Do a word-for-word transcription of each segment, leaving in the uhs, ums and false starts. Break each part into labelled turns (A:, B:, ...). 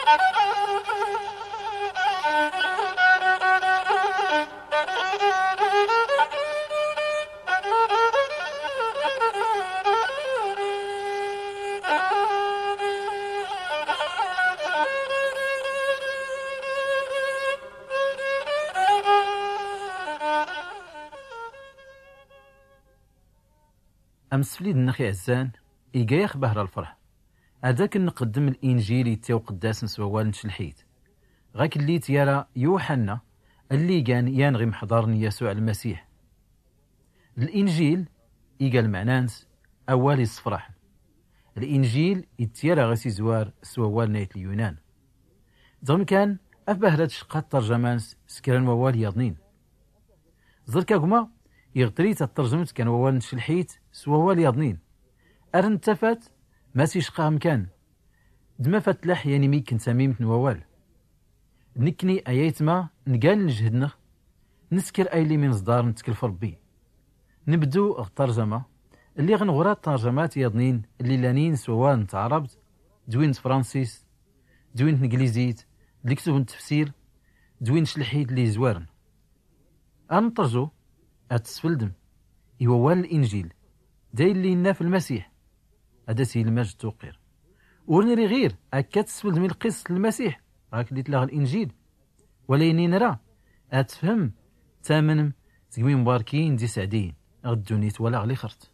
A: أمسفليد النخي عزان إيقايخ بهر الفرح هذاك نقدم الإنجيل يتيو قداس نسوال نشلحيت غاك اللي تيارا يوحنا اللي كان ينغي محضرني يسوع المسيح. الإنجيل إيقال معنانس أولي الصفرح. الإنجيل يتيارا غسي زوار سوال نايت اليونان ضم كان أفبهرات شقات ترجمانس سكران ووال يضنين زركا كما يغتريت الترجمة كان ووال نشلحيت سوال يضنين أرن تفات ما سيشقا مكان دما فتلح يعني مي كنت ميمت نووال نكني ايات ما نقال نجهدنا نسكر ايلي من صدار نتكلف ربي. نبدو الترجمة اللي غنغرا الترجمات يضنين اللي لانين سوال نتعربت دوين فرانسيس دوين انجليزيت اللي كتبوا التفسير دوين شلحيت اللي زوارن انطرجو اتسفلدم يوال الانجيل داي اللي لنا في المسيح هذا سي المجد توقير ورنري غير هكا تسفلد من القصة المسيح راك اللي تلاغ الانجيل وليني نرى اتفهم تامن تقوي مباركين دي سعدين غدونيت ولا غلي خرت.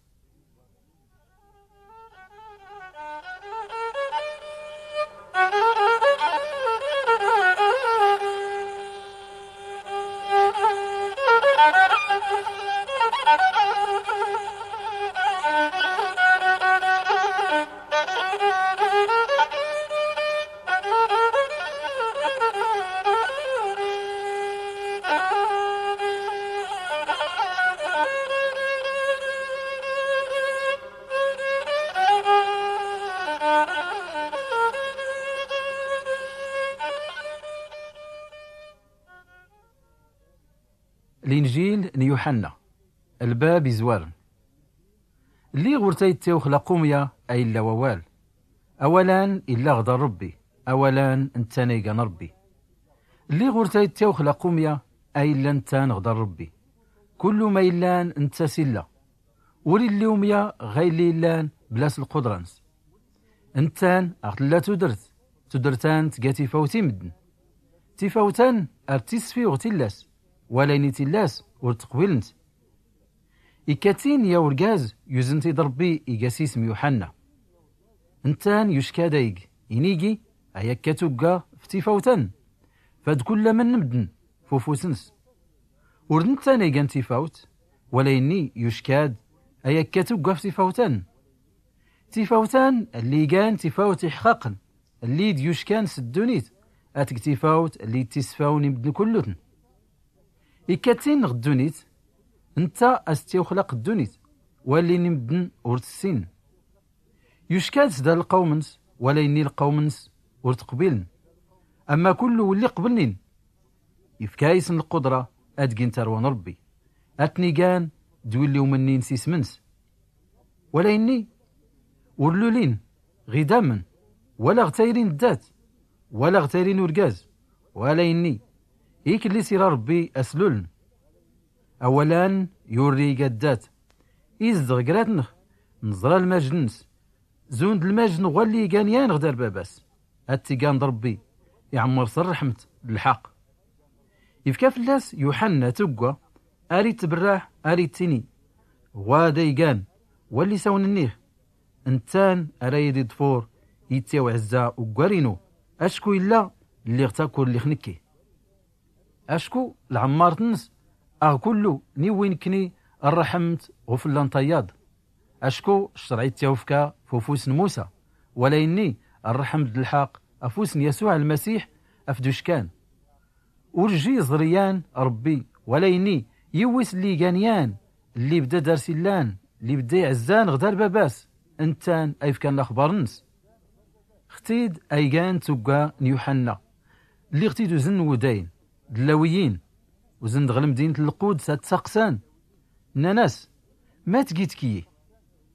A: الإنجيل نيوحنا الباب زوار اللي غورتي تيو خلقوميا أي إلا ووال أولا إلا غدا ربي أولا انت نيقان ربي اللي غورتي تيو خلقوميا أي إلا انت نغدا ربي كل ما إلان انت سلا ولي الليوميا غير ليلان بلاس القدرانس انتان أغتلا تدرت تدرتان تقاتي فوتي مدن تفوتان أرتيس في غتلاس وليني تلاس ورتقبلنت إكاتين يا ورقاز يوزنتي ضربي إيقاسيس ميوحنا انتان يشكا دايق إنيقي أيا كاتوقا فتيفاوتان فاد كل من نبدن فوفوسنس وردنتان إيقان تيفاوت وليني يشكاد أيا كاتوقا فتيفاوتان تيفاوتان اللي كان تيفاوت إحقاقا اللي ديوشكان سدونيت أتك تيفاوت اللي تيسفاوني بدن كلوتن إكاتين غدونيت انت استيو خلق الدونيت واللي نمدن ورتسين يشكاد سدا القومنس ولا يني القومنس ورتقبلن اما كل واللي قبلنين يفكايس القدرة ادقين تروان ربي اتني كان دولي ومنين سيس منس ولا يني ورلولين غداما ولا غتايرين الدات ولا غتايرين ورقاز ولا يني إيك اللي سيرا ربي أسلولن أولا يوري قدات إزدغ قراتنخ نزرى المجنس زوند المجن غالي كانيان غدار باباس أتي كان ربي يعمر سر رحمة الحق يفكا فلاس يوحنا تقوى أريد تبراح أريد تيني غادي كان واللي ساون النيخ انتان أرايد يدفور يتيو عزا وقارينو أشكو إلا اللي اغتاكو اللي خنكي أشكو العمار تنس أغ كلو نيوين كني الرحمت غفلان طياد أشكو الشرعيت تيوفكا فوفوس موسى ولا إني الرحمت الحق أفوس يسوع المسيح أفدوشكان ورجي زريان ربي ولا إني يويس اللي جانيان اللي بدا دارسيلان اللي بدا يعزان غدار باباس انتان أيف كان الأخبار نس ختيد أيجان توقع نيوحنا اللي ختيدو زن وداين دلاويين وزند غل مدينة القدس تسقسان ناس ما تجيت كي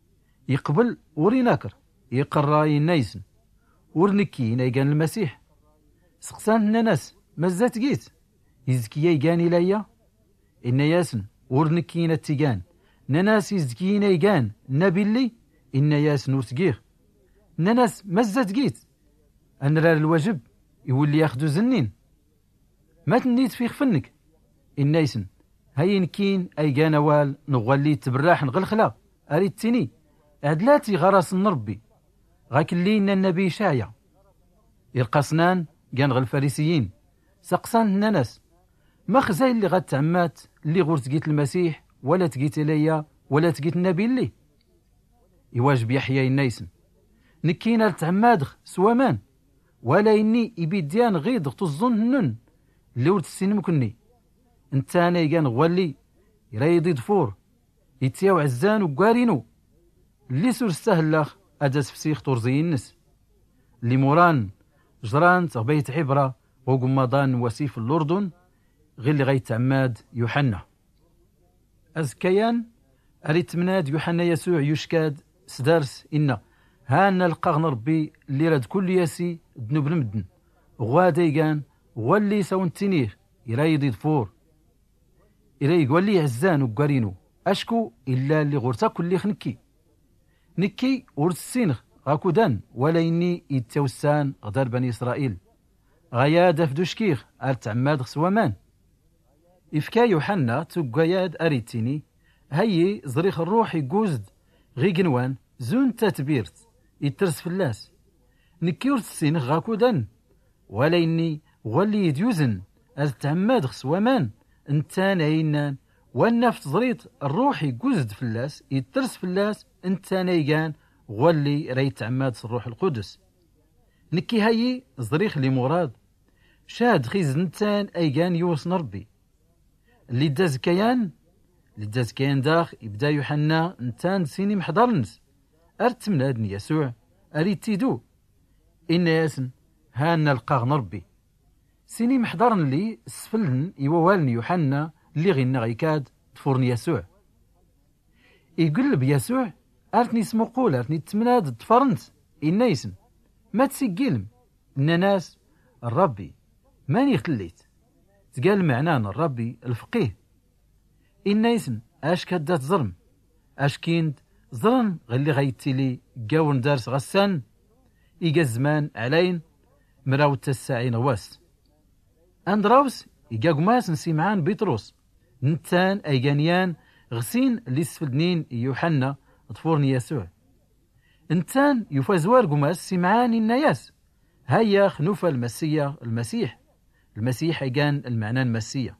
A: يقبل وريناكر يقرا ينايسن ورنكي نايقان المسيح سقسان الناس مازات جيت يزكيا يقاني ليا إن ياسن ورنكينا التيقان ناس يزكينا يقان نبي اللي إن ياسن ورتقيه ناس مازات جيت أن راه الواجب يولي ياخدو زنين ما تنيت في خفنك إن ياسن هاي نكين أي قانا وال نغولي تبراح نغلخلا أريد تيني عدلاتي غراس نربي غاك اللي إن النبي شايع يرقصنان كان غل الفارسيين سقسان الناس ما خزاي اللي غاد تعمات اللي غور تقيت المسيح ولا تقيت إليا ولا تقيت النبي اللي يواجب يحيى النايسن نكينا تعمادغ سوامان ولا إني إبيديان غيض تظن نن اللي ورد السين مكني انت انا يقان غوالي يرايد دفور يتياو عزان وقارينو اللي سور السهلاخ أجاس فسيخ طرزي النس اللي موران جران تغبيت عبرة وقمضان وسيف الأردن غير اللي غيت عماد يوحنا أزكيان أريت مناد يوحنا يسوع يشكاد سدارس إنا هانا القغن ربي اللي راد كل ياسي دنوب المدن غواديقان غوالي ساون تينيه يرايد يدفور إلي يقول لي عزان وقارينو أشكو إلا اللي غورتا كل خنكي نكي ورسينغ غاكو دان ولا إني يتوسان غدار بني إسرائيل غياد فدوشكيخ أرتعماد غسوامان إفكا يوحنا تقاياد أريتيني هاي زريخ الروح يقوزد غي قنوان زون تاتبيرت يترس فلاس نكي ورسينغ غاكو دان ولا إني غولي يديوزن أرتعماد غسوامان انتان عينان والنفط زريط الروح يقوزد فلاس يترس فلاس انتان يقان غولي ريت عماد الروح القدس نكي هاي زريخ لي مراد شاد خيز نتان ايقان يوصن ربي اللي داز كيان اللي داز كيان داخ يبدا يوحنا نتان سيني محضرنس ارت من ادن يسوع اريد تيدو ان ياسن هانا القاغ ربي سيني محضرن لي سفلن يوالني يوحنا اللي غينا غيكاد تفورني يسوع يقلب يسوع ارتني اسمو قول ارتني تمناد تفرنت إنا يسن ما تسجلم إن ناس الربي ماني خليت تقال معنانا الربي الفقيه إنا يسن اش كدات ظلم اش كيند ظلم غلي غيتيلي قاون دارس غسان إيقا الزمان علين مراوت الساعين غواس أندراوس إيقا قماس نسيمعان بيطروس نتان أيقانيان غسين اللي سفلنين يوحنا طفورني يسوع انتان يفازوار قماس سمعان الناس هيا خنوفا المسيح المسيح المسيح يقان المعنى المسيح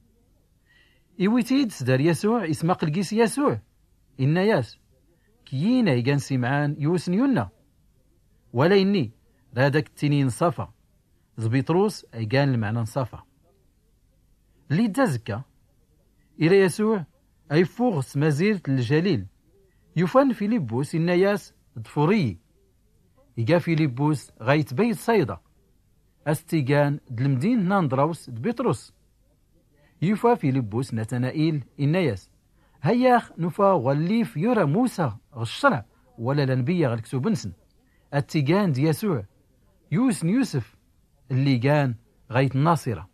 A: إيويتيد سدار يسوع اسم قلقيس يسوع الناس كيينا يقان سمعان يوسن يونا ولا إني رادك التنين صفا زبيطروس يقان المعنى نصفا اللي دازكا إلى يسوع أي فوغس مزيرة الجليل يفن فيليبوس الناس دفوري يقا فيليبوس غايت بيت صيدا استيقان دلمدين ناندراوس دبيطروس يفا فيليبوس نتنائيل الناس هياخ نفا غليف يرى موسى غشرع ولا لنبيا غالكسو بنسن التيقان دي يسوع يوسن يوسف اللي كان غايت الناصرة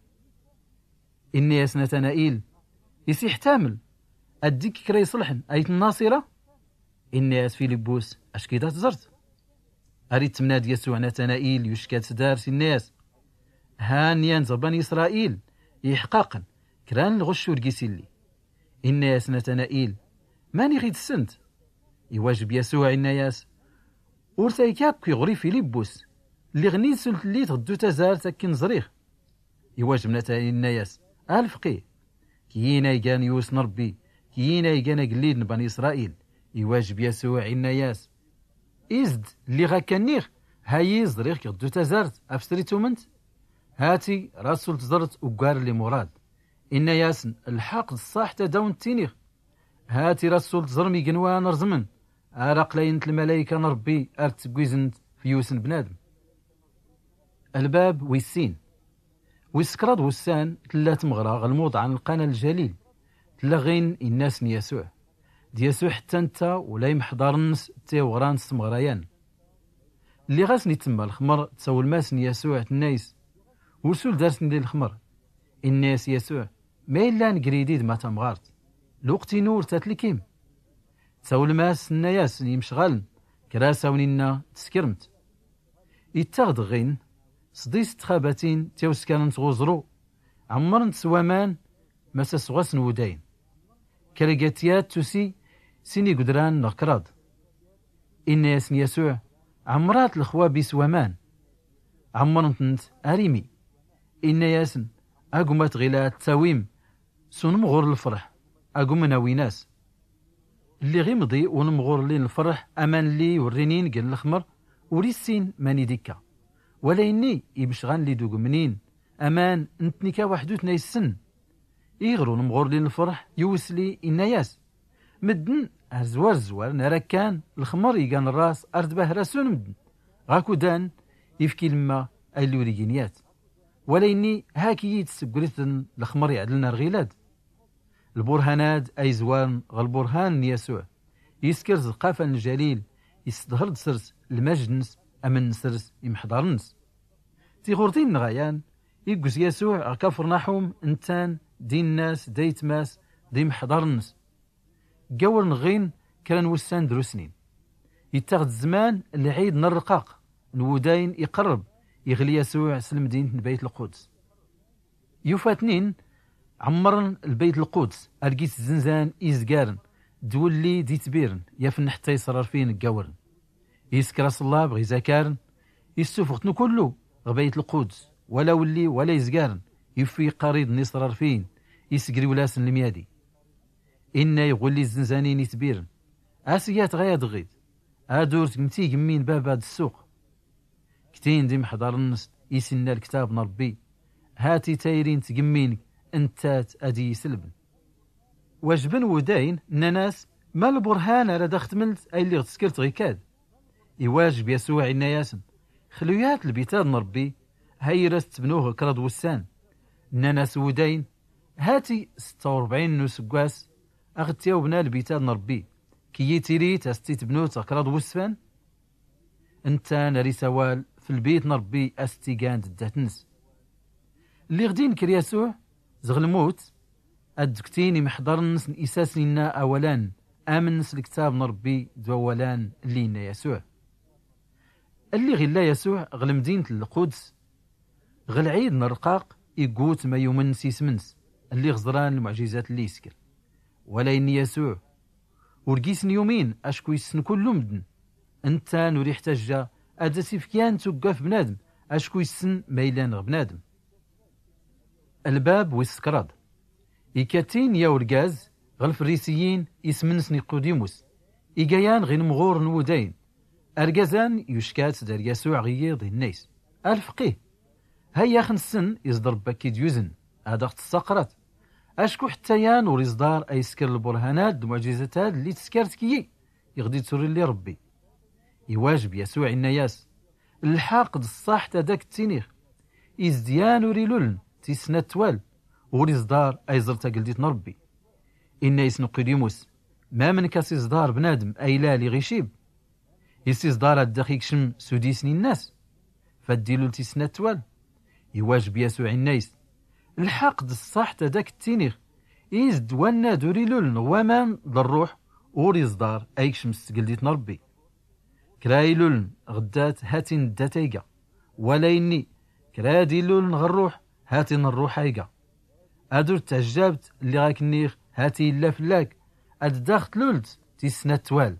A: الناس نتنائيل يسيح تامل أديك كري صلحن أيت الناصرة الناس فيليبوس أشكيدات زرت أريد تمناد يسوع نتنائيل يشكات سدارس الناس هانيان زبان إسرائيل يحقاقا كران الغش ورقيسيلي الناس نتنائيل ماني غيد السنت يواجب يسوع الناس ورتايكاك يغري فيليبوس اللي غنيت سلت اللي تغدو تزار تاكين زريخ يواجب نتنائيل الناس الفقيه كيينا يقان يوسن ربي كيينا يقان قليد بني إسرائيل يواجب يسوع الناس إزد اللي غاكنيخ هاي زريخ يغدو تزارت أفستريتو منت هاتي راسل تزرت وقار اللي مراد إن ياسن الحق الصاح تداون تينيخ هاتي راسل تزرمي قنوان رزمن أرق لينت الملايكة نربي أرت بويزنت في يوسن بنادم الباب ويسين ويسكراد وسان تلات مغراغ الموضع عن القنا الجليل تلغين الناس يسوع دي يسوع حتى انت ولا يمحضر النس تي وغران السمغريان اللي غاسني تما الخمر تسول ماس يسوع النايس ورسول دارسني لي الخمر الناس يسوع ما إلا نقريديد ما تمغارت الوقت نور تاتلكيم تساول ماس الناس يمشغل كراسة ونينا تسكرمت يتاغد غين صديس تخاباتين تيوس كان تغوزرو عمرن تسوامان مسا سغاسن وداين كالقاتيات تسي سيني قدران نغكراد الناس يسوع عمرات الخوا بيسوامان عمرن تنت أريمي إن ياسن أقومت غيلات تاويم سنمغور الفرح أقوم ناويناس اللي غيمضي ونمغور لين الفرح أمان لي ورينين قل الخمر وريسين ماني ديكا ولا إني يبشغان لي دوق منين أمان انتنيكا وحدوتنا السن يغرو نمغور لين الفرح يوسلي إناياس مدن أزوار زوار نراكان الخمر يقان الراس أرد به راسون مدن غاكو دان يفكي لما اللوريجينيات ولا إني هاكي يتسقريتن الخمر يعدلنا الغيلاد البرهانات أي زوان غالبرهان يسوع يسكر زقافا الجليل يستظهر سرس المجنس أمن سرس يمحضرنس تيغورتين نغايان يقوز يسوع كفر نحوم انتان دين ناس ديت ماس دي محضرنس قور نغين كان وسان دروسنين يتاخد الزمان العيد نرقاق نوداين يقرب يغلي يسوع سلم مدينة بيت القدس يوفاتنين عمرن البيت القدس أرقيت الزنزان إزقارن دولي دي تبيرن يفن حتى يصرر فين القورن يسكر الله بغي زكارن يسوفقتنو كله غبيت القدس ولا ولي ولا يزقارن يفي قريض نصرر فين يسقري ولاسن الميادي إنا يغولي الزنزانين يتبيرن آسيات غاية دغيد آدور تقمتي قمين باب هاد السوق كتين دي محضر النس يسنا الكتاب نربي هاتي تايرين تقمين انتات ادي سلبن واجبن وداين ناس ما البرهان على دخت ملت اي اللي غتسكرت غيكاد يواجب يسوع النياسن خلويات البيتاد نربي هاي راس تبنوه كرد وسان ناس وداين هاتي ستة وأربعين نسقاس اغتياو بنا البيتاد نربي كي يتيري تستي تبنو تكرد وسفان انت ناري سوال في البيت نربي استيقان داتنس اللي غدين كر يسوع زغل الموت الدكتين محضر النس إساس لنا أولان آمن نس الكتاب نربي دوولان لينا يسوع اللي غلا يسوع غل مدينة القدس غل عيد نرقاق يقوت ما يومنس يسمنس اللي غزران المعجزات اللي يسكر ولا إني يسوع ورقيسن يومين أشكو يسن كل مدن انت نوري احتاجة أدسي فكيان توقف بنادم أشكو يسن ميلان غبنادم الباب ويسكراد إيكاتين يا ورقاز غالفريسيين يسمنس نيقوديموس إيقايان غين مغور نودين أرقازان يشكات دار يسوع غيض الناس الفقيه هيا خنسن يصدر باكيد يوزن هذا اخت السقرات أشكو حتى يان وريصدار أي سكر البرهانات المعجزات اللي تسكرت كي يغدي تسوري اللي ربي يواجب يسوع الناس الحاقد الصاح تداك التينيخ إزديان وريلولن تيسنا توال وريصدار أي زرتا قلديت نربي إنا يسنو قديموس ما من كاس إصدار بنادم أي لا لي غيشيب يسيصدار الدقيق شم سوديسني الناس فالديلو تيسنا توال يواجب يسوع الناس الحقد الصح تداك التينيخ إزد وانا دوريلول نغوامان للروح وريصدار أي شمس قلديت نربي كرايلول غدات هاتين داتيقا ولا إني كراديلول نغروح هاتين الروح هايقا أدور تعجبت اللي غاك النيخ هاتي إلا فلاك أد داخت لولت تيسنا توال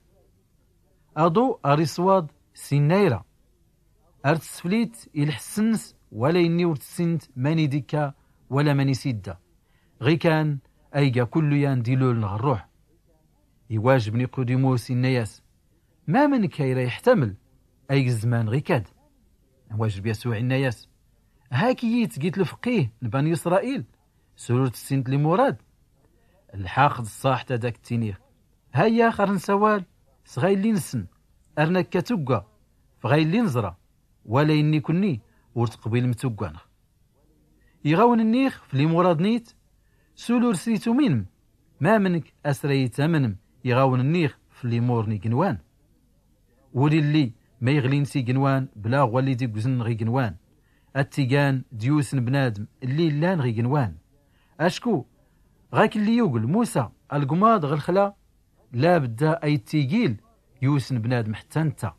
A: أدو أريسواد سينايرا أرتسفليت الحسنس ولا إني ورتسنت ماني ديكا ولا ماني سيدا غي كان أيقا كل يان ديلول نغروح يواجبني قديموس النياس ما من كيرا يحتمل أي الزمان غي كاد واجب يسوع النياس هاكي يتقيت الفقيه لبني إسرائيل سورة السنت لمراد الحاقد الصاح تداك التينيخ هيا خرن سوال صغاي اللي نسن أرنا كتوقع فغاي اللي نزرى ولا إني كني ورتقبيل متوقعنا يغاون النيخ في مراد نيت سولو رسيتو مينم ما منك أسريت منم يغاون النيخ في لي مورني قنوان ولي اللي ما يغلي نسي قنوان بلا غولي دي قزن غي قنوان التيجان ديوسن بنادم اللي لان غي جنوان أشكو غاك اللي يقول موسى القماض غالخلا لا بدا أي تيجيل يوسن بنادم حتى انت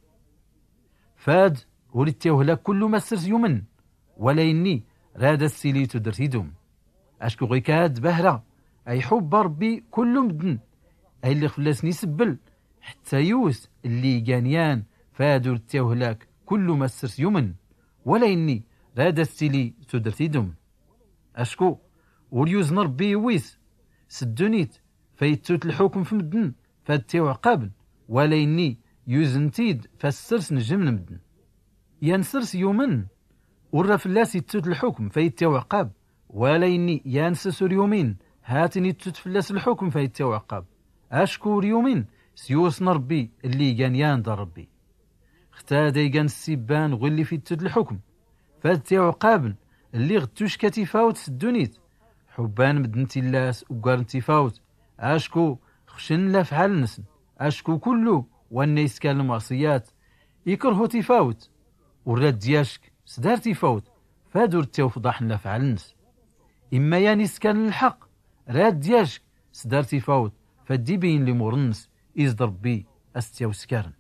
A: فاد ولتيوه لا كل ما سرت يومن ولا إني راد السيلي تدرتي دوم أشكو غيكاد بهرة أي حب ربي كل مدن أي اللي خلاسني سبل حتى يوس اللي جانيان فادو لتيوه لاك كل ما سرت يومن ولا إني راد السيلي تدرتي دوم أشكو وليوز ربي ويس سدونيت فيتوت الحكم في مدن فاتيو عقابن ولا إني يوزنتيد فالسرس نجم مدن ينسرس يومن ورا فلاس يتوت الحكم فيتيو عقاب ولا إني ينسس يومين هاتني توت فلاس الحكم فيتيو عقاب أشكور يومين سيوس ربي اللي كان ياند ربي اختادي كان السيبان غلي في توت الحكم فاتيو عقابن اللي غتوش كتفاوت سدونيت حبان مدنتي اللاس وقارنتي فاوت أشكو خشن لا فعل نسن أشكو كله والناس كان المعصيات يكرهو تفاوت وراد دياشك سدار تفاوت فادور تيو فضاح لا فعل نس إما يانيس كان الحق راد دياشك سدار تفاوت فدي بين لي مورنس إزدر بي أستيو سكارن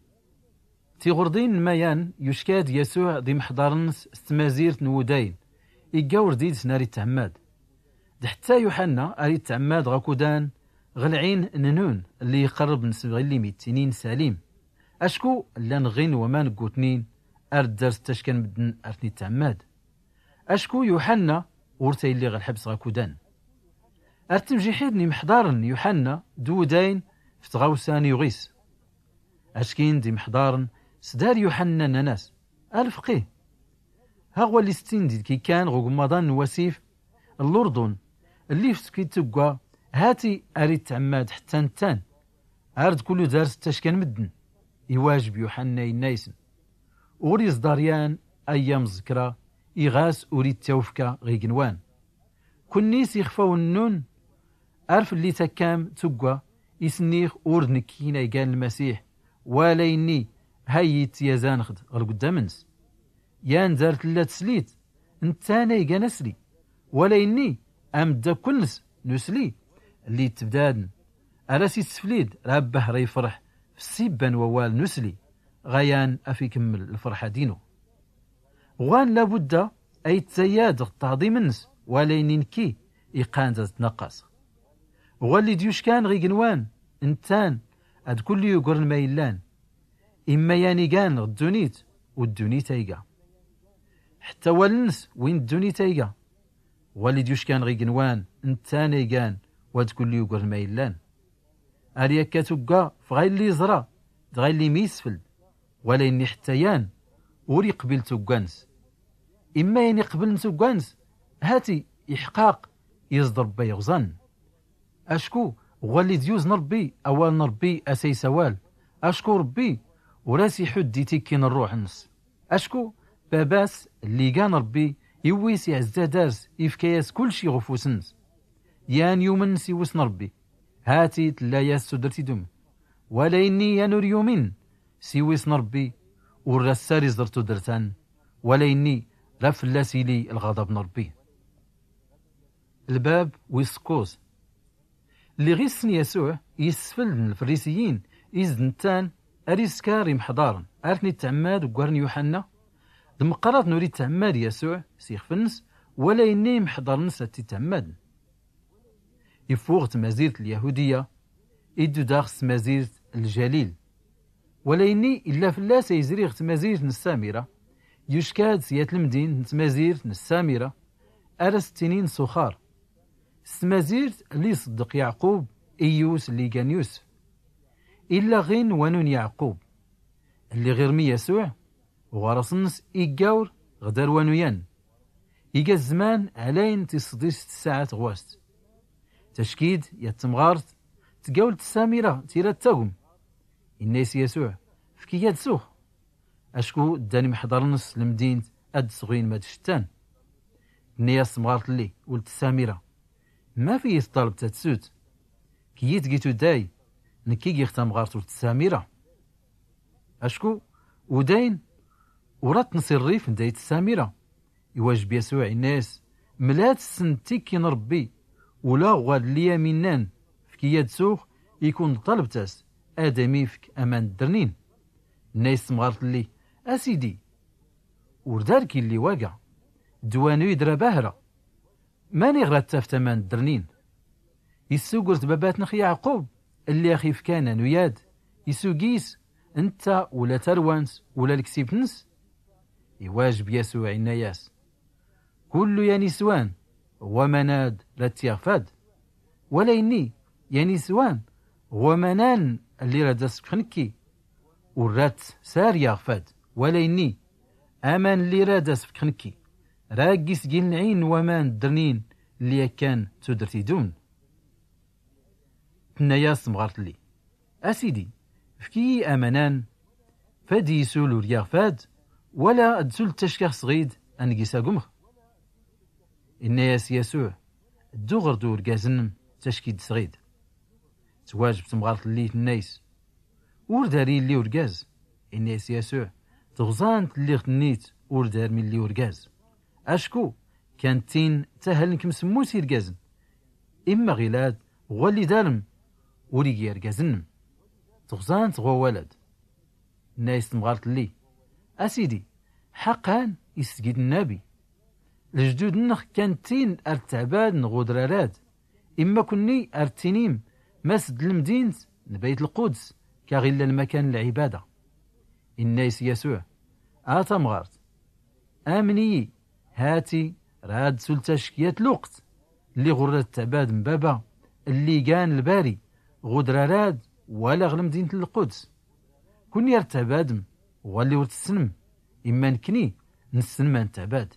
A: تيغردين مايان يشكاد يسوع دي محضارنس استمازيرت نوداين إيقاور ديد سناري تعماد حتى يوحنا أريد تعماد غاكودان غلعين ننون اللي يقرب نسبغي اللي ميتينين سليم أشكو لان غين وما نقوتنين أرد درس تشكن بدن أرتني تعماد أشكو يوحنا ورتي اللي غالحبس غاكودان أرتم جيحيدني محضارن يوحنا دودين فتغاوسان يغيس أشكين دي محضارن سدار يوحنا ناس الفقيه ها هو اللي ستين دي كي كان غوغمضان وسيف الأردن اللي في تقوى هاتي أريد تعماد حتى نتان أرد كل دارس تشكن مدن يواجب يوحنا ينايسن وريز داريان أيام ذكرى إغاس أريد توفكا غيقنوان كنيس يخفاو النون أرف اللي تكام تقوى يسنيخ أورد نكينا يقال المسيح ولا يني هايت يزانخد غالقدامنس يان دارت لا تسليت انتانا يقا نسلي ولا إني أمدا كلس نسلي اللي تبدادن أراسي تسفليد رابه راي فرح في السيبان ووال نسلي غيان أفي كمل الفرحة دينو غوان لابد أي تزياد التعظيم النس ولا إنكي إيقان تنقص غوالي ديوش كان غي قنوان انتان أد كل يقرن مايلان إما ياني كان الدونيت والدونيت أيقا حتى والنس وين الدونيت أيقا والد يشكان غي قنوان انتاني كان واد كل يقر مايلان أريا كاتوكا فغاي اللي يزرى دغاي اللي ميسفل ولا إني حتى يان وري قبل توكانس إما يني قبل توكانس هاتي إحقاق يصدر بيغزان أشكو واللي ديوز نربي أوال نربي أسي سوال أشكو ربي وراسي حدي تيكين الروح نس أشكو باباس اللي كان ربي يويسي عزا دارس يفكياس كل شي غفوسنس يان يومن سيوس نربي هاتي تلاياس سدرتي دم ولا إني يانور يومين سيويس نربي والرساري زرتو درتان ولا إني رفلاسي لي الغضب نربي الباب ويسكوز اللي غيسن يسوع يسفل من الفريسيين إزنتان أريسكاري محضارن أرتني تعماد وقرن يوحنا دمقرات نريد تعماد يسوع سيخ فنس ولا إني محضرنس تتعماد يفوغ تمازيرة اليهودية إدو داخس تمازيرة الجليل ولا إني إلا فلا سيزريغ تمازيرة السامرة يشكاد سيات المدين تمازيرة السامرة أرس تنين سخار تمازيرة اللي صدق يعقوب إيوس اللي كان يوسف إلا غين ونون يعقوب اللي غير مي يسوع وغرسنس إيقاور غدار ونويان إيقا الزمان علين تصدير ست ساعات غواست تشكيد يتمغارت تقاول السامرة تيرا تاقم الناس يسوع فكي سوخ أشكو داني محضرنس لمدينة أد صغين ماد شتان الناس مغارت لي ولت السامرة ما فيه طالب تتسوت كي يتقيتو داي نكي يختم غارت ولت السامرة أشكو وداين ورات نصير الريف ندايت السامرة يواجب يسوع الناس ملات سنتيكي نربي ولا غاد ليا منان فكي سوخ يكون طلبتاس آدمي فك أمان الدرنين. الناس مغارت لي أسيدي ورداركي اللي واقع دوانو يدرى باهرة ماني غرات تافت أمان الدرنين. يسو قلت بابات نخ يعقوب اللي أخيف كان نوياد يسو قيس انت ولا تروانس ولا الكسيبنس. يواجب يسوع الناس كل يا نسوان ومناد رات يغفاد ولا إني يا نسوان ومنان اللي راد سفخنكي ورات سار يغفاد ولا إني أمان اللي راد سفخنكي راقيس جيل نعين ومان الدرنين اللي كان تدرتي دون. تناياس مغارت لي أسيدي فكي أمانان فادي يسول رياغفاد ولا أدسول تشكيخ صغيد أنقيسا قمخ. الناس يسوع الدوغر دور قازنم تشكيد صغيد تواجب تمغارت لي الناس ورداري اللي ورقاز. الناس يسوع تغزانت اللي غتنيت وردار من اللي ورقاز أشكو كانت تين تهل نكم سموسي رقازن إما غلاد غولي دارم وريقي رقازنم تغزانت غو ولد. الناس تمغارت لي أسيدي حقا يسجد النبي الجدود نخ كانتين ارتعباد نغودراراد إما كني ارتينيم مسد المدينة نبيت القدس كغلا المكان العبادة. الناس يسوع آتا مغارت آمني هاتي راد سلتشكيات الوقت اللي غرد التعباد من بابا اللي كان الباري غودراراد ولا غل مدينة القدس كوني ارتعبادم واللي ورد السنم إما نكني نسنما نتعباد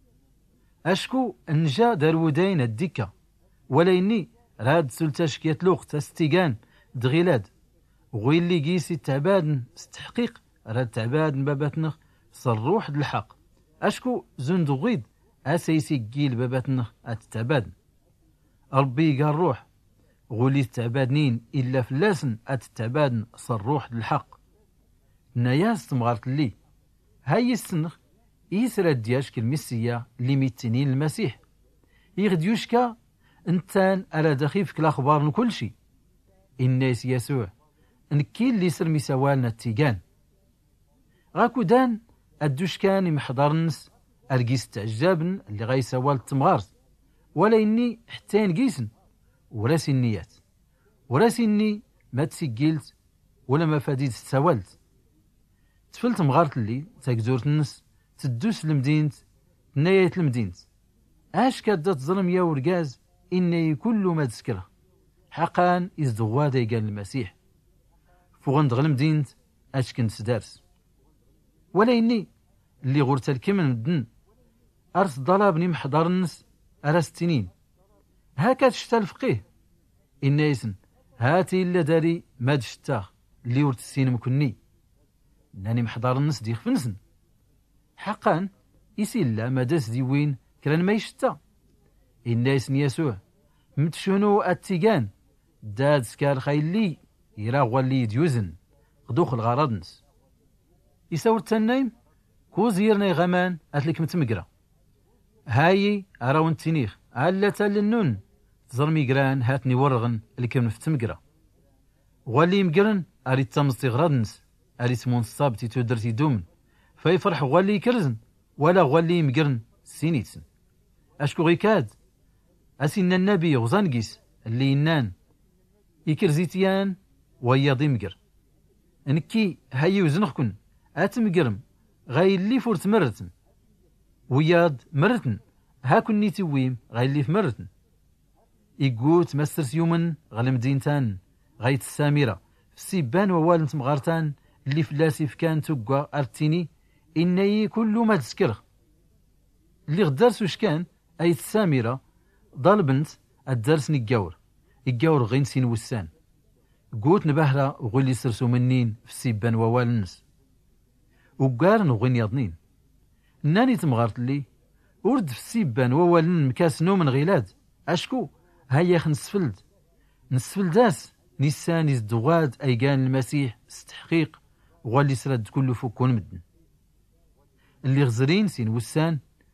A: أشكو نجا دارودين الدكة ولا إني راد سلتشكيات الوقت استيقان دغيلاد وغي اللي قيسي التعباد استحقيق راد تعباد باباتنخ صروح الحق أشكو زندغيد أسيسي قيل باباتنخ أتتعباد ربي قال روح غولي التعبادنين إلا فلاسن أتتعبادن صروح الحق. ناياس تمغارت لي هاي السنخ يسرى دياشك المسيا اللي ميتنين المسيح يغديوشكا انتان على دخيفك الأخبار كل شي. الناس يسوع نكي اللي سرمي سوالنا التيجان غاكو دان الدوشكان محضرنس أرقيس تعجابن اللي غاي سوال التمغارت ولا إني حتى نقيسن وراسي النيات وراسي إني ما تسجلت ولا ما فاديت سوالت. تفلت مغارت اللي تاكزورت النس تدوس المدينة ناية المدينة اش كادا تظلم يا ورقاز إني كل ما تذكره حقا إزدوادا قال المسيح فوغند غل مدينة اش كنت سدارس ولا إني اللي غورتا الكمن مدن أرس ضلابني محضر النس أراس تنين هاكا تشتا الفقيه إنايسن هاتي إلا داري ماد شتاه اللي ورت السين مكني ناني محضر النس دي خفنسن حقا يسيلا ماداس دي وين كران ما يشتا. النايسن يسوع متشونو أتيقان داد سكار خايلي يرا غوالي ديوزن غدوخ الغرض نس يساور تنايم كوزيرني غمان أتلك متمقرا هاي أراون تنيخ ألا تالنون تزرمي قران هاتني ورغن الكمن في تمقرا غوالي مقرن أريد تمسطي غرادنس أريد تمون الصابتي تودرتي دومن فيفرح غوالي كرزن ولا غوالي مقرن سينيتسن أشكو غيكاد أسين النبي غزانقيس اللي ينان يكرزيتيان وياضي مقر انكي هاي وزنخكن أتمقرم غاي اللي فورت مرتن وياض مرتن هاكن نيتويم غاي اللي في مرتن يقوت مسترس يومن غال مدينتان غايت السامرة في سيبان ووالنت مغارتان اللي فلاسي كان توقع أرتيني إني كل ما تذكره اللي غدارس وش كان أي السامرة ضالبنت الدرس نيقاور يقاور غين سين وسان قوت نبهرة وغولي سرسو منين في سيبان ووالنس وقارن وغين يضنين ناني تمغارت لي ورد في سيبان ووالن مكاسنو من غيلاد أشكو هيا خنسفلد نسفلداس نيسان يزدوغاد أيقان المسيح استحقيق وغالي سرد كله فوكون مدن اللي غزرين سين وسان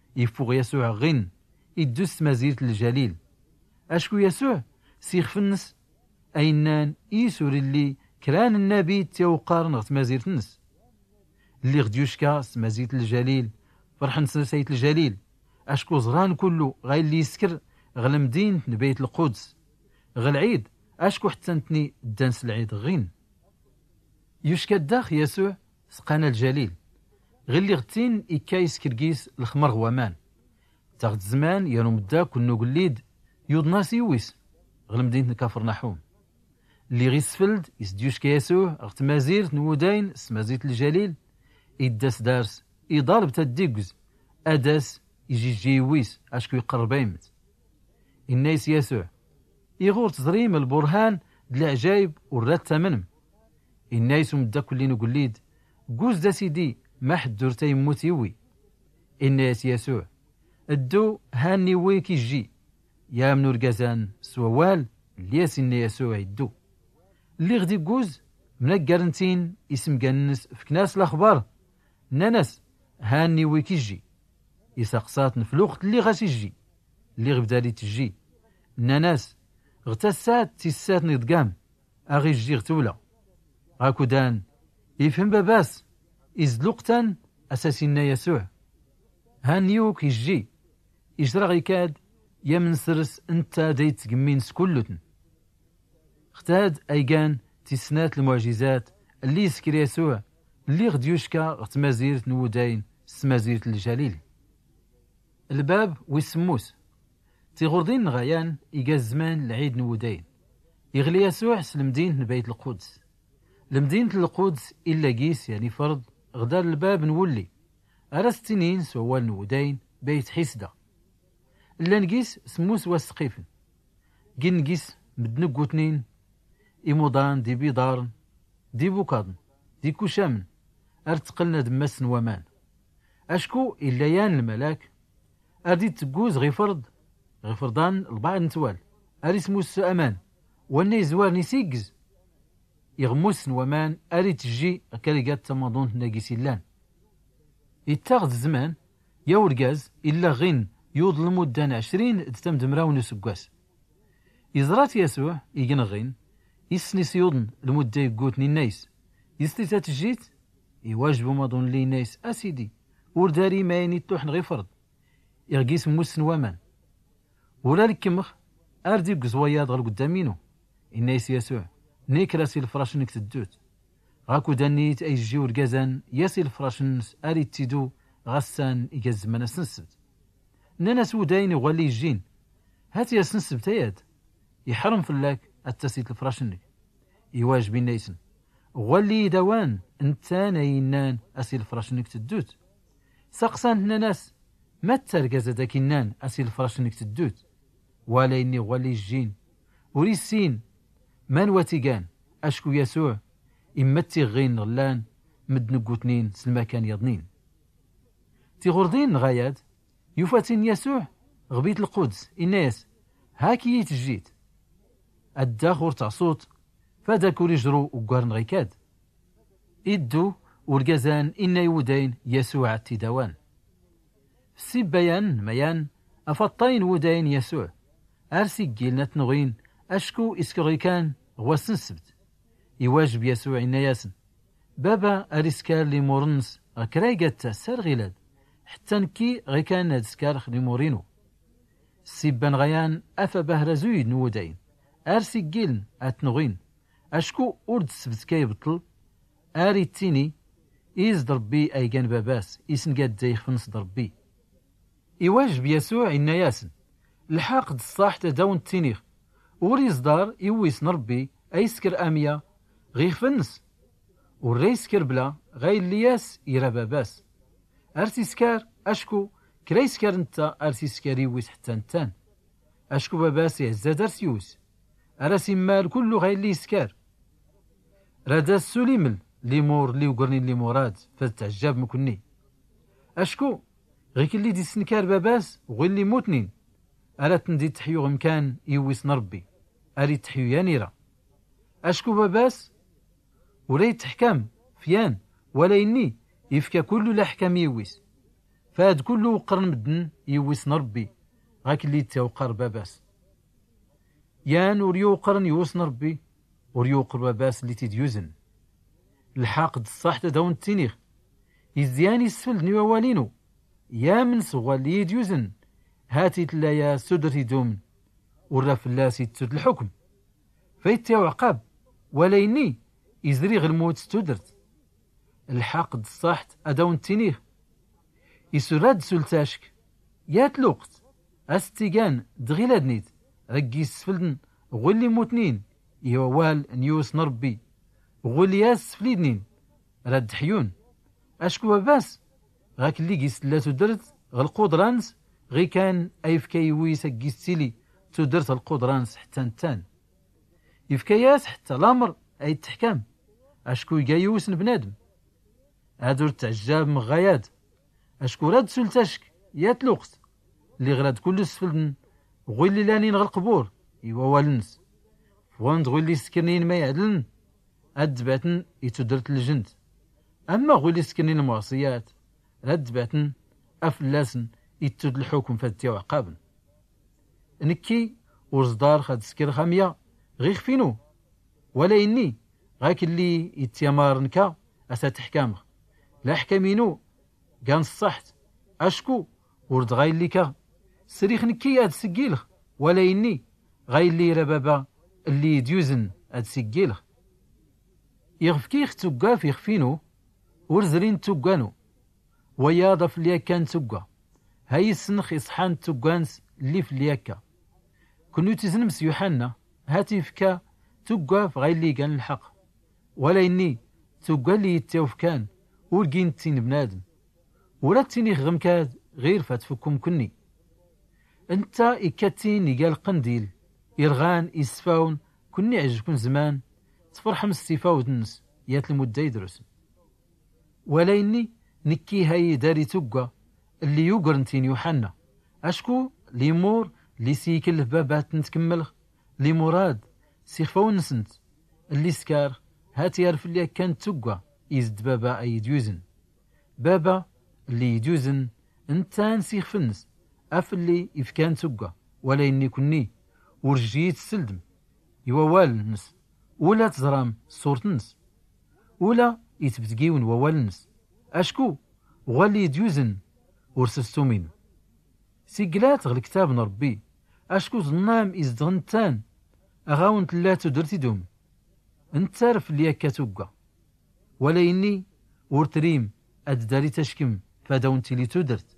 A: يفوغ يسوع غين يدوس مزيرة الجليل. أشكو يسوع سيخ النس أينان إيسور اللي كران النبي تيوقار نغت مزيرة النس اللي غديوشكا مزيرة الجليل فرحن سيت الجليل. أشكو زران كله غاي اللي يسكر غل مدينة بيت القدس غل عيد. أشكو حتى نتني دانس العيد غين يوشكا الداخ يسوع سقانا الجليل غير اللي غتين إكايس كرقيس الخمر غوامان تاخد زمان يانو مدا كنو قليد يوض ناس يويس غل مدينة كافرناحوم اللي غي سفلد يسديوش كيسوع غت مازير نوداين سمازيت الجليل إداس دارس إضارب تديقز أداس يجي جيويس أشكو يقرب أيمت الناس يسوع يغور تزريم البرهان دالعجايب ورات تمنم الناس مدا كلي نقليد قوز دا سيدي ما حد دورتا يموت يوي. الناس يسوع الدو هاني ويكي جي يا منور قزان سووال لياس إن يسوع يدو اللي غدي قوز من قرنتين اسم قنس في كناس الأخبار ناناس هاني ويكي جي يساقسات نفلوخت اللي غاسي جي اللي غبدالي تجي ناناس غتاسات تيسات نضقام أغي جي غتولا غاكو دان يفهم باباس إزلوقتان أساسينا يسوع هانيوك يجي إجرا غيكاد يا من سرس انت ديت تقمين سكولتن اختاد أيقان تسنات المعجزات اللي يسكر يسوع اللي غديوشكا غتمازيرة نوداين سمازيرة الجليل. الباب ويسموس تيغردين غيان إيقا الزمان العيد نوداين يغلي يسوع سلمدين بيت القدس لمدينة القدس إلا قيس يعني فرض غدار الباب نولي أراس تنين سوال نوداين بيت حسدة إلا نقيس سموس واسقيفن قين نقيس مدنق وتنين إمودان دي بيدارن دي بوكادن دي كوشامن أرتقلنا دماس ومان أشكو إلا يان الملاك أردي تقوز غي فرض غي فرضان البعض نتوال أري سموس أمان وانا زوار نسيقز يغموس ومان أري تجي كاليقات تماضون ناقيس اللان يتاغد الزمان يورقاز إلا غين يوض لمدان عشرين تتم دمراون يسقاس يزرات يسوع يجن غين يسني سيوضن لمدة يقوتني النايس يستي تاتجيت يواجبو ماضون لي نايس أسيدي ورداري مايني توحن غي فرض يغيس موسن ومان ولا الكمخ أردي بقزوياد غير قدامينو النايس يسوع نيكراسي الفراش نك تدوت غاكو دانيت أي جي ورقازان ياسي الفراش نس أريد تيدو غسان إيجاز مانا سنسبت نانا سوداين يغالي الجين هاتي يا سنسبت ياد يحرم فلاك التسيت الفراش نك يواجب النايسن غالي دوان انتان ينان أسي الفراش نك تدوت سقسان ناناس ما ترقز داك النان أسي الفراش نك تدوت ولا إني غالي الجين وريسين من واتيقان أشكو يسوع إما تيغين غلان مدنقو تنين سلما كان يضنين تيغردين غاياد يفاتين يسوع غبيت القدس الناس هاكي يتجيت الداخور تاع صوت فداكو رجرو وقارن غيكاد إدو والقزان إنا يودين يسوع التدوان في بيان ميان أفطين ودين يسوع أرسي قيلنا تنغين أشكو إسكغيكان هو سنسبت يواجب يسوع النياسن بابا أريسكار لي مورنس غكراي قاتا سار غيلاد حتى نكي غيكان هادسكار لي مورينو سيبان غيان أفا بهرزويد نودين أرسي قيلن أتنغين أشكو أرد سبت كي بطل أري تيني إيز دربي أيقان باباس إسنقاد دايخ فنس دربي يواجب يسوع النياسن الحاق الصاح تداون التينيخ وريز دار يويس نربي أيسكر أمية غير فنس وريسكر بلا غير لياس يرا باباس أرسي سكار أشكو كريسكر انت أرسي سكار يويس حتى انتان أشكو باباس يهزا أرسيوس أرسي مال كله غير لي سكار راداس سوليمل لي مور لي وقرني لي مراد فتعجب مكني أشكو غير كلي دي سنكار باباس وغير لي موتنين أرات ندي تحيو غمكان يويس نربي أري تحيو يانيرا أشكو باباس ولا يتحكم فيان ولا إني يفكا كل الأحكام يويس فهاد كله قرن مدن يوسن ربي غاك اللي توقر باباس يان وريو قرن يوسن ربي وريو باباس اللي تيديوزن الحاقد الصح تداون التينيخ يزياني السفل نيو والينو يا من صغى اللي يديوزن هاتي تلايا سدرتي دومن ورا فلاسي تسد الحكم فيتيو عقاب وليني يزريغ الموت ستدرت الحاقد الصحت اداون التينيخ يسراد سلتاشك يات لوقت استيغان دغيلادنيت رقي السفلن غولي موتنين يوال نيوس نربي غولي ياس فليدنين راد حيون اشكو باباس غاك اللي قيس لا تدرت غالقودرانس غي كان ايفكاي ويسا قيستيلي تدرت القودرانس حتى نتان يفكاياس حتى الامر اي التحكام اشكو يقايوسن بنادم هادو التعجاب مغاياد اشكو راد سلتاشك يات لوقت اللي غراد كل سفلن غوي اللي لانين غالقبور ايوا والنس فوان غوي اللي سكرنين ما يعدلن ادباتن يتدرت الجند اما غوي اللي سكرنين المعصيات ادباتن افلاسن يتد الحكم فاتيو عقابن نكي ورزدار خاد سكر خامية غير فينو ولا إني غاك اللي يتيامار نكا أسا تحكامه لا حكامينو كان الصحت أشكو ورد غاي اللي كا سريخ نكي أد سجيله ولا إني غاي اللي ربابا اللي يديوزن أد سجيله يغفكيخ تقا في خفينو ورزرين تقانو وياضا في اللي كان تقا هاي السنخ إصحان تقانس اللي في اللياكا كنو تزنمس يوحنا هاتي فكا تقا في غاي اللي كان الحق ولا إني تقا اللي يتاوف كان ورقين تين بنادم ولا تيني غمكاد غير فاتفكم كني انت إكاتين يقال قنديل يرغان يسفاون كني عجبكم زمان تفرح مستيفا ودنس يات المدة يدرس ولا إني نكي هاي داري تقا اللي يوقرنتين يوحنا أشكو ليمور اللي سيكل بابات نتكمل لي مراد سيخفاون نسنت اللي سكار هاتي يعرف اللي كانت تقا يزد بابا اي يديوزن بابا اللي يديوزن انتان سيخفنس اف اللي يفكان تقا ولا اني كني ورجيت السلدم يووال نس ولا تزرام صورت نس ولا يتبتقيون ووال نس اشكو وغالي يديوزن ورسستو منه سيقلات غل كتاب ربي اشكو ظنام ازدغنتان اغاون تلاتو درتي دوم انت تعرف اللي كاتوقا ولا اني ورتريم ادداري تشكم فداونتي لي تودرت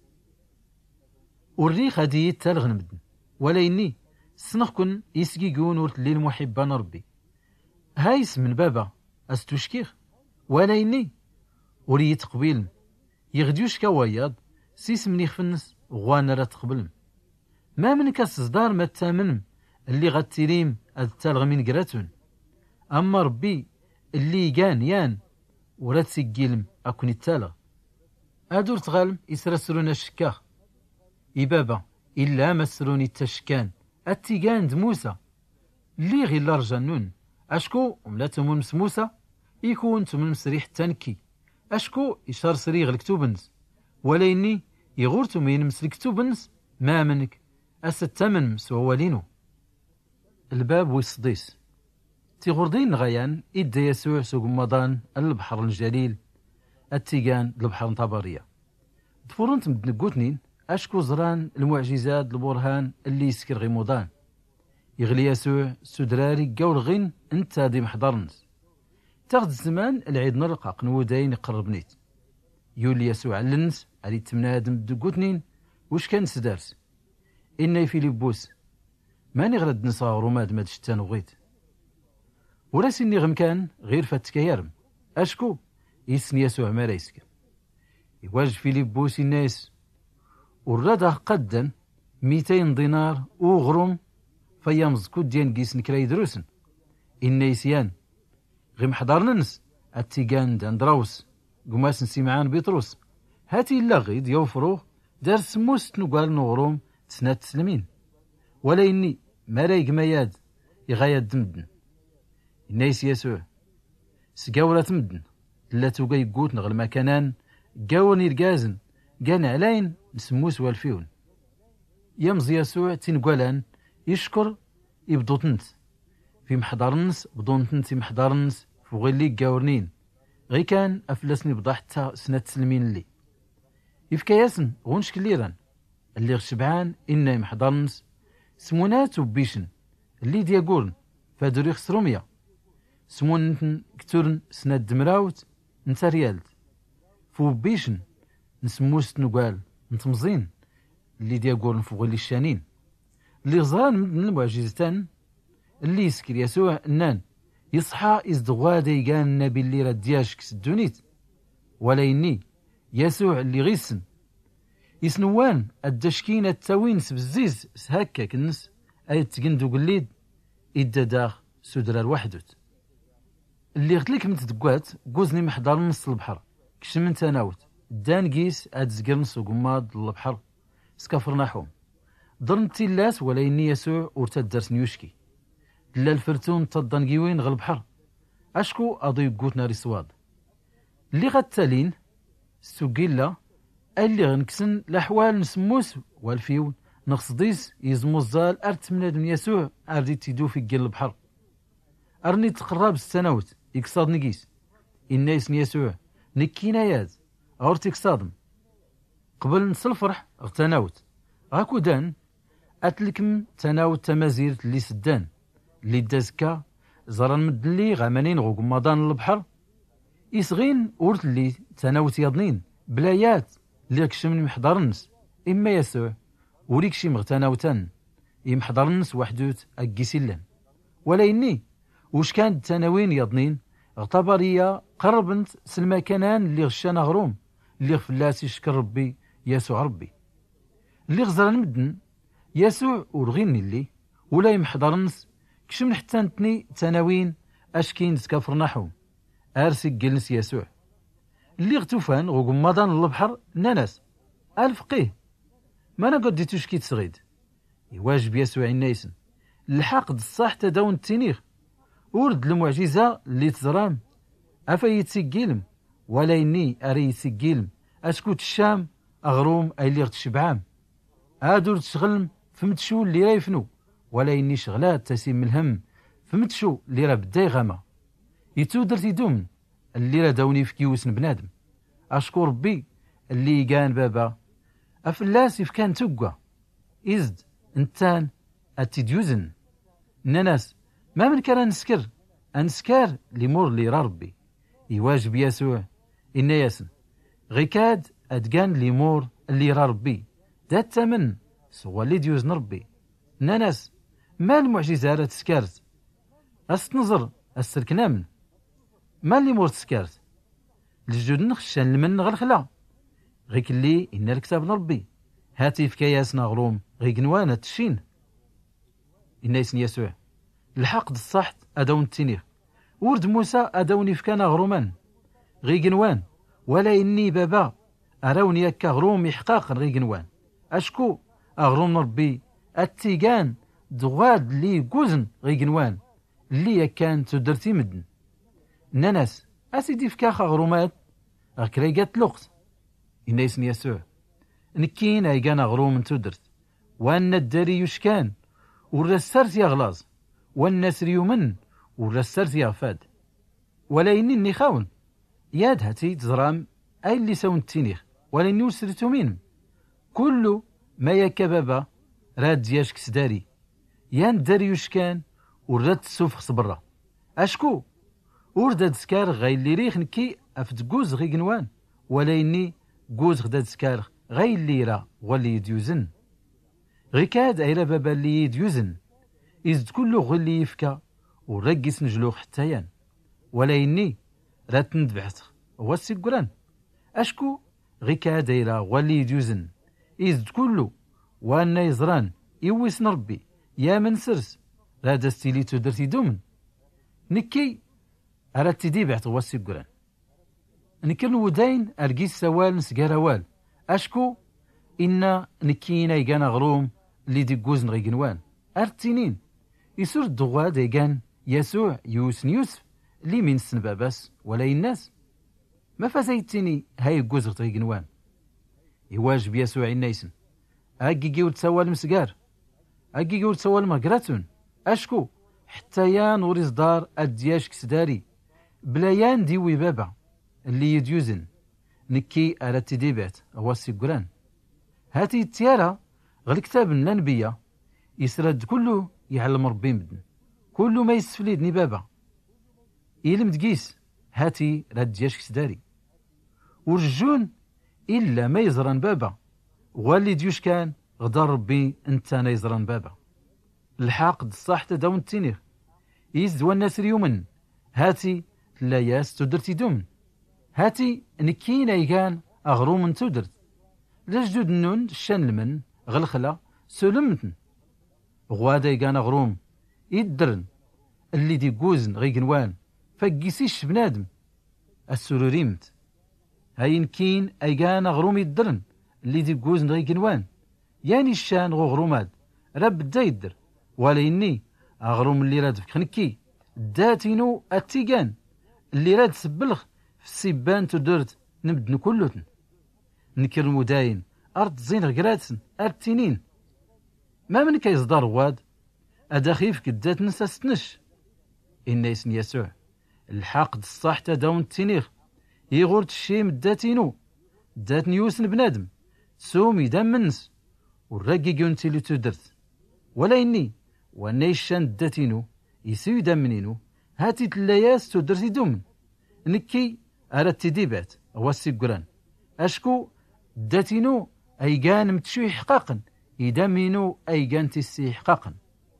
A: وريخ هادي تالغ نمدن ولا اني سنخكن يسقيقون ورت لي المحبان ربي هايس من بابا استوشكيخ ولا اني وري تقبيل يغديوش كواياض سيس من يخفنس غوانا راه تقبلم ما من كاس صدار ما تامنم اللي غتيريم التالغ من قراتون اما ربي اللي كان يان ورا تسجيلم اكون التالغ ادور تغالم يسرسرون الشكاخ إبابا إلا مسروني التشكان التيجان دموسى اللي غير لارجانون أشكو وملا تمون مسموسى يكون تمون مسريح تنكي أشكو إشار سريغ الكتوبنس ولا إني يغور تمين مس الكتوبنس ما منك أستمن مسوالينو الباب ويصديس تيغوردين غيان إدى يسوع سوق مضان البحر الجليل التيجان البحر طبرية دفورنت مدنقوتنين أشكو زران المعجزات البرهان اللي يسكر غي موضان يغلي يسوع سدراري قول غين انت دي محضرنس تاخد الزمان العيد نرقاق نودين يقرب نيت يولي يسوع علنس علي تمنادم دقوتنين وش كان سدارس إني في لبوس ماني غرد نصاغ رماد ماد شتان وغيت وراسيني غمكان غير فاتكيارم أشكو يسني يسوع ما رايسك يواج في لبوس الناس ورده قدا ميتين دينار وغرم فيامز كود ديان قيس نكراي دروسن إن يسيان غي محضر ننس التيجان داندراوس قماس نسيمعان بيطروس هاتي إلا غيد يوفروه دار سموس تنقال نغروم تسنات تسلمين ولا إني ما رايق مياد يغايد دمدن إنايس يسوع سقاورة مدن لا توقع يقوت نغل مكانان قاون يرقازن كان علين نسموس والفيون يمز يسوع تنقلان يشكر يبدوتنت في محضرنس بدونتنت في محضرنس فغلي قاورنين غي كان أفلسني بضا حتى سنة تسلمين لي يفكاياسن غونش كليران اللي غشبعان إنا محضرنس سمونات وبيشن اللي دياقورن فادوري خسروميا سمونتن كتورن سنة دمراوت نتا ريالت فو بيشن نسموس نقال نتمزين اللي دياقورن فغلي الشانين اللي غزران من المعجزتان اللي يسكر يسوع النان يصحى يزدغوا ديقان النبي اللي راه دياش كسدونيت ولا يني يسوع اللي غيسن يسنوان الدشكينة التاوين سبزيز سهكا كنس اي تقندو قليد إدا داخ سدرار وحدوت اللي غتلك من تدقوات قوزني محضر نص البحر كشمن تناوت دان قيس اد زقر نص وقماد البحر سكافر نحوم ضرن تيلاس ولا يني يسوع ورتاد درس نيوشكي دلا الفرتون تضن قيوين غل البحر اشكو اضي قوتنا رسواد اللي غتالين سوقيلا اللي غنكسن الاحوال نسموس والفيون نقص ديس يزمو الزال ارت من يسوع اردي تيدو في قل البحر ارني تقرب السنوات يكصاد نقيس الناس يسوع نكينا ياز غورتي كصادم قبل نص الفرح اغتناوت غاكو دان اتلكم تناوت تمازيرت اللي سدان اللي دازكا زران مدلي غامانين غو قمادان البحر يسغين ورت اللي تناوت يضنين بلايات اللي كشمن محضرنس اما يسوع وريك شي مغتناوتان يمحضرنس وحدوت اكيسيلان ولا يني وش كان التناوين يضنين اغتبرية قربنت سلمكانان اللي غشانا غروم اللي غفلاس يشكر ربي يسوع ربي اللي غزران مدن يسوع ورغيني اللي ولا يمحضرنس كشمن حتى نتني تناوين اشكين سكافر نحو ارسي جلنس يسوع اللي غتوفان غو قمادان البحر ناناس الفقيه ما انا قد ديتوش كي تسغيد يواجب يسوع النايسن الحق الصح تداون التنيخ ورد المعجزة اللي تزرام افا يتسجيلم ولا يني اري يتسجيلم اسكوت الشام اغروم اي اللي غتشبعام ادور تشغلم فهمتشو اللي رايفنو ولا يني شغلات تسيم الهم فهمتشو اللي راه بدا يغاما يتودر تيدومن اللي راه داوني في كيوسن بنادم اشكر ربي اللي كان بابا افلاس يفكان توقع ازد انتان اتديوزن ناس ما من كان نسكر انسكار لمور اللي را ربي يواجب يسوع إن ياسن غيكاد ادقان لمور اللي را ربي دات تمن سوى اللي ديوزن ربي ناس ما المعجزة راه تسكارت استنظر السركنامن ما اللي مور تسكارت الجود نخشان المن غالخلا غيك اللي إن الكتاب ربي هاتي في كياسنا غروم غيك نوانا تشين إن ياسن يسوع الحق الصحت أدون التنيخ ورد موسى أدوني فكان غرومان غيك نوان ولا إني بابا أراوني يكا غروم إحقاقا غيك نوان أشكو أغروم ربي التيجان دواد لي قوزن غيك نوان اللي يكان تدرتي مدن ناناس أسيدي فكاخ غرومات أكريقات لغت إن يسن يسوع نكين أيقان غروم تدرت وأن الداري يشكان ورسرت يا غلاظ والناس ريومن ورسرت يا فاد ولا إني النخاون ياد هاتي تزرام أي اللي ساون التينيخ ولا إني وسرتو مين كله ما يكبابا راد دياش كسداري يان داري يشكان وراد تسوف خصبرا أشكو ورداد سكار غاي اللي ريخ نكي أفت قوز غي قنوان ولا إني قوز غداد سكار غاي اللي را واللي يديوزن غي كاد أيلا بابا اللي يديوزن إزد كله غي اللي يفكا ورقس نجلوخ حتى يان ولا إني رات ندبعت هو السيقران أشكو غي كاد أيلا واللي يديوزن إزد كله وانا يزران يويس نربي يا من سرس راد استيليتو درتي دومن نكي أراد تدي بعت هو السيقران نكرن وداين أرقيس سوال نسقار وال أشكو إنا نكينا يقان غروم اللي دي قوزن غي قنوان أرتينين يسور الدغوا ديقان يسوع يوسن يوسف اللي من سن باباس ولا الناس ما فازيتيني هاي قوز غي قنوان يواجب يسوع النيسن أكي جيول تسوى المسقار أكي جيول تسوى المقراتون أشكو حتى يان وريز دار أدياش كسداري بلا يان ديوي بابا اللي يديوزن نكي على تديبات هو السيقران هاتي التيارة غير كتاب النبية يسرد كله يعلم ربي مدن كله ما يسفليدني بابا إلم دقيس هاتي راد دياش كسداري ورجون إلا ما يزران بابا واللي ديوش كان غدار ربي انت انا يزران بابا الحاق الصح تداون التينيغ يزدوى الناس اليومن هاتي لا ياس تدرتي دومن هاتي نكينا يكان أغروم تودرت لجدود النون الشان المن غلخلا سلمتن غوادا يكان أغروم يدرن اللي دي قوزن غي قنوان فقيسيش بنادم السروريمت هاين كين أيكان أغروم يدرن اللي دي قوزن غي قنوان يعني الشان غو غروماد رب دا يدر ولا إني أغروم اللي راد فكنكي داتينو التيجان اللي راد سبلغ في السيبان تدرت نبدن كلوتن نكر المداين أرض زين غقراتن أرتينين ما من كيصدر واد أداخيف كدات نسا ستنش إن يسن يسوع الحاق الصح تداون التينيغ يغورت الشيم داتينو دات نيوسن بنادم سومي دام منس والرقي قونتي اللي تدرت ولا إني وانا يشان داتينو يسوي دامنينو هاتي تلاياس تدرتي دومن نكي أراد تديبات هو السيقران أشكو داتينو أيقان متشوي حقاقا يدامينو أيقان تسي حقاقا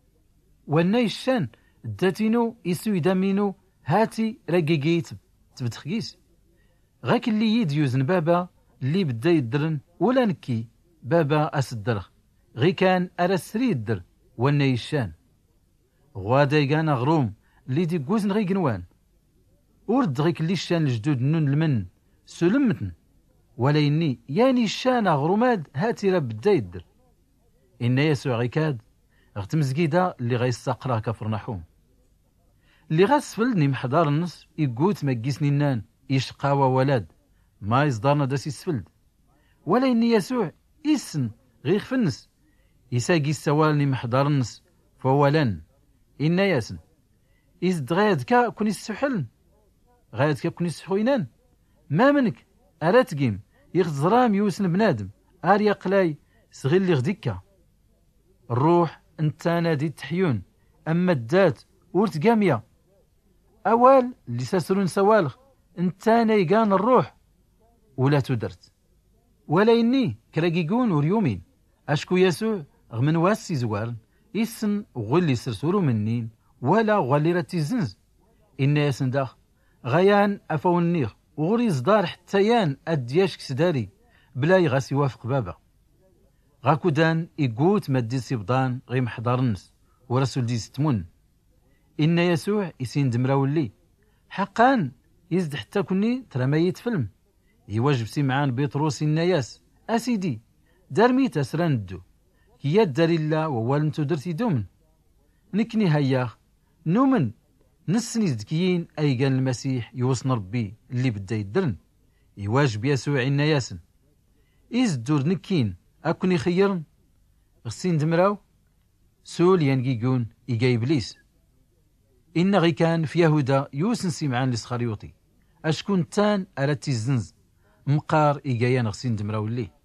A: وانا يشان داتينو يسوي دامينو هاتي رقيقيت تبتخيس غاك اللي يد يوزن بابا اللي بدا يدرن ولا نكي بابا أسدرغ غي كان أرسري يدر وانا يشان غوادا يقان غروم اللي دي قوزن غي قنوان ورد غيك اللي الشان الجدود نون المن سلمتن ولا إني ياني الشان غروماد هاتي راه بدا يدر إن يسوع غيكاد غت مزقيدة اللي غيستقرا كفرناحوم اللي غاسفلني محضار النص يقوت ما قيسني النان يشقاوى ولاد ما يصدرنا داس يسفلد ولا إني يسوع يسن غير فنس يساقي السوالني محضار النص فولان إن ياسن إزد غايدكا كون يسحلن غايدكا كون يسحوينان ما منك أراتقيم يخزرام يوسن بنادم آريا قلاي صغير لي غديكا الروح انتانا دي تحيون أما الدات ورتقامية أوال اللي ساسرون سوالغ انتانا يقان الروح ولا تدرت ولا إني كراقيقون وريومين أشكو يسوع غمن واسي زوارن يسن غولي سرسورو منين ولا غولي راتي زنز إن ياسن داخ غيان أفو النيغ وغوري صدار حتى يان أدياش كسداري بلا يغاس يوافق بابا غاكودان إيقوت مادي سيبضان غي محضار النس ورسول دي ستمون إن يسوع يسين دمراولي حقا يزد حتى كوني ترميت فيلم يواجب سمعان بيطروس النياس أسيدي دارمي تسران الدو هي الدليلة ووالنتو درتي دومن نكني هيا نومن نسني زدكيين أي قال المسيح يوصن ربي اللي بدا يدرن يواجب يسوع النياسن إزدور نكين أكوني خيرن غسين دمراو سول ينقيقون إيقا إبليس إن غي كان في يهودا يوسن سمعان لسخريوطي أشكون تان أراتي الزنز مقار إيقايان غسين دمراو اللي